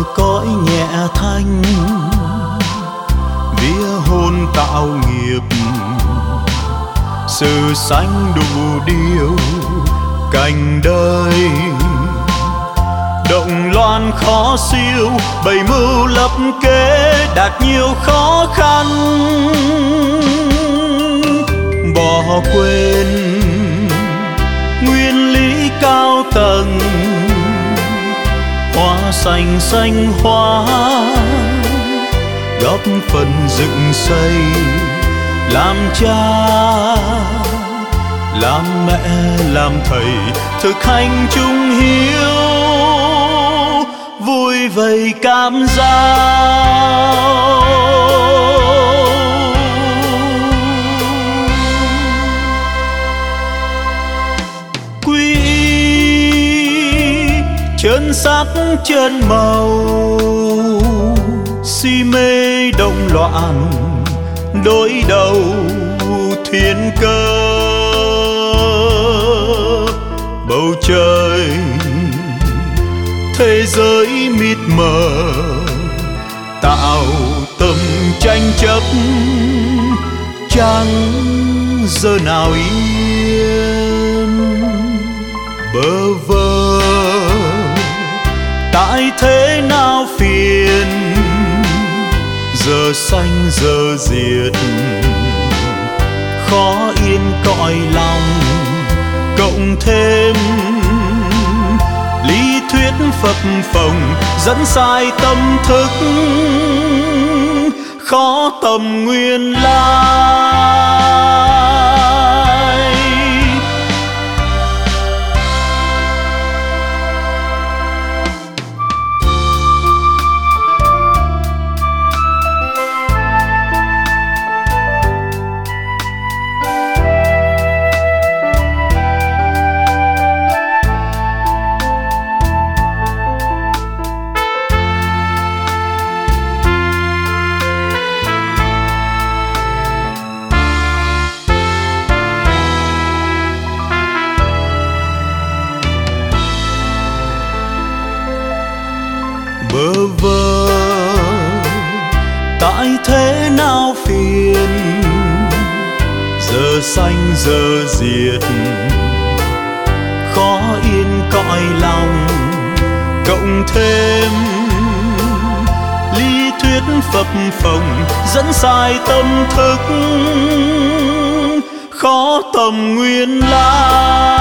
cõi nhẹ thanh, vía hôn tạo nghiệp, sự sanh đủ điều cảnh đời. Động loạn khó siêu, bày mưu lập kế đạt nhiều khó khăn. Bỏ quên nguyên lý cao tầng, hoa xanh xanh hoa góp phần dựng xây. Làm cha, làm mẹ, làm thầy, thực hành chung hiếu, vui vầy cam giao. Quy y chân sắc chân màu, si mê động loạn đối đầu thiên cơ. Bầu trời thế giới mịt mờ, tạo tâm tranh chấp chẳng giờ nào yên. Bơ vơ tại thế nào phiền, giờ xanh giờ diệt khó yên cõi lòng. Cộng thêm lý thuyết phập phồng dẫn sai tâm thức, khó tầm nguyên lai. Bơ vơ tại thế nào phiền, giờ xanh giờ diệt khó yên cõi lòng. Cộng thêm lý thuyết phập phồng dẫn sai tâm thức, khó tầm nguyên lai.